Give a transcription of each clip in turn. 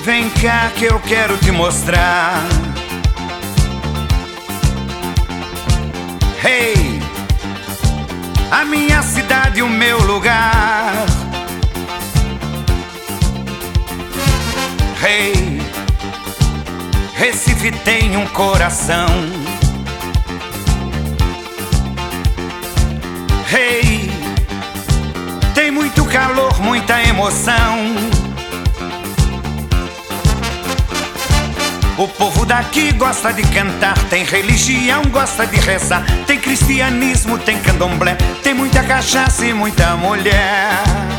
Vem cá que eu quero te mostrar. Hey, a minha cidade, o meu lugar. Hey, Recife tem um coração. Hey, tem muito calor, muita emoção. O povo daqui gosta de cantar, tem religião, gosta de rezar. Tem cristianismo, tem candomblé, tem muita cachaça e muita mulher.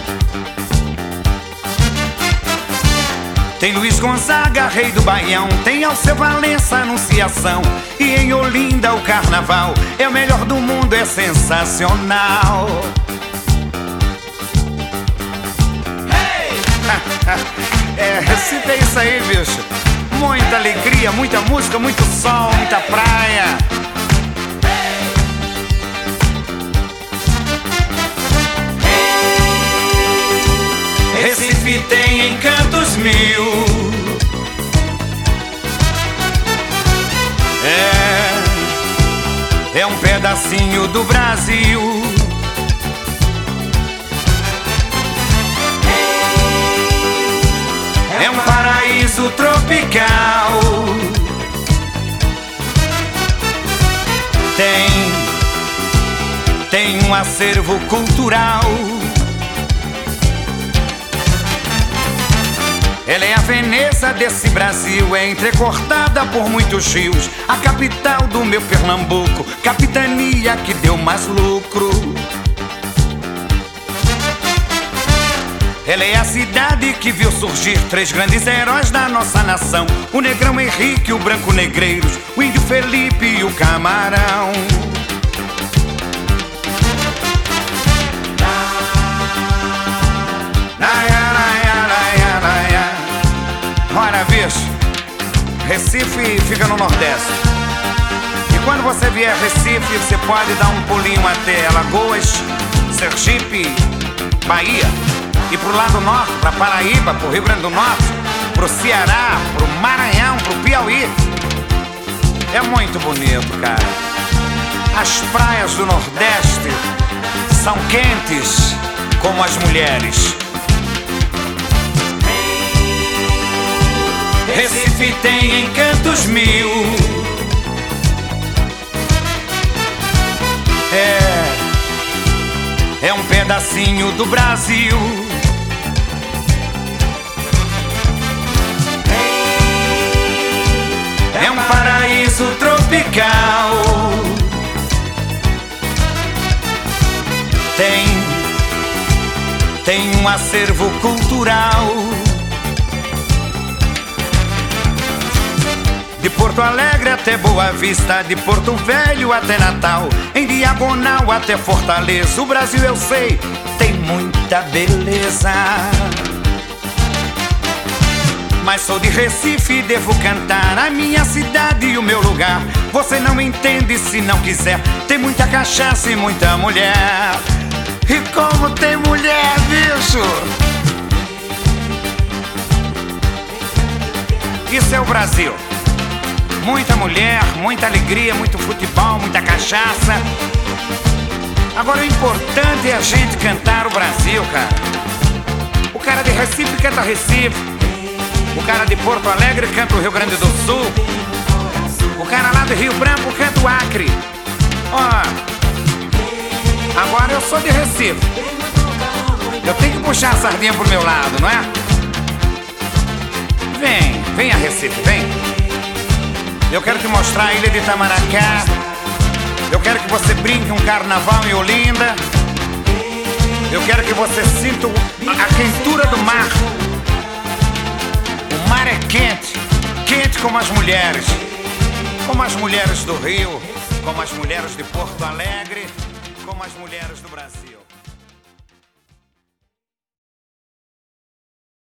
Tem Luiz Gonzaga, rei do Baião, tem Alceu Valença, Anunciação. E em Olinda o carnaval é o melhor do mundo, é sensacional. Hey! Recife é isso aí, bicho. Muita alegria, muita música, muito sol, muita praia. Recife tem encantos mil. É um pedacinho do Brasil. É um paraíso tropical. Tem um acervo cultural. Ela é a Veneza desse Brasil, é entrecortada por muitos rios. A capital do meu Pernambuco, capitania que deu mais lucro. Ela é a cidade que viu surgir três grandes heróis da nossa nação: o Negrão Henrique, o Branco Negreiros, o Índio Felipe e o Camarão. Ora, bicho, Recife fica no Nordeste. E quando você vier a Recife, você pode dar um pulinho até Alagoas, Sergipe, Bahia. E pro lado norte, pra Paraíba, pro Rio Grande do Norte, pro Ceará, pro Maranhão, pro Piauí. É muito bonito, cara. As praias do Nordeste são quentes como as mulheres. Recife tem encantos mil. É um pedacinho do Brasil. É um paraíso tropical. Tem um acervo cultural. De Porto Alegre até Boa Vista, de Porto Velho até Natal, em diagonal até Fortaleza. O Brasil, eu sei, tem muita beleza. Mas sou de Recife e devo cantar a minha cidade e o meu lugar. Você não entende se não quiser. Tem muita cachaça e muita mulher. E como tem mulher, bicho! Isso é o Brasil. Muita mulher, muita alegria, muito futebol, muita cachaça. Agora o importante é a gente cantar o Brasil, cara. O cara de Recife canta Recife. O cara de Porto Alegre canta o Rio Grande do Sul. O cara lá do Rio Branco canta o Acre. Ó, agora eu sou de Recife. Eu tenho que puxar a sardinha pro meu lado, não é? Vem a Recife, vem. Eu quero te mostrar a ilha de Itamaracá. Eu quero que você brinque um carnaval em Olinda. Eu quero que você sinta a quentura do mar. O mar é quente, quente como as mulheres. Como as mulheres do Rio, como as mulheres de Porto Alegre, como as mulheres do Brasil.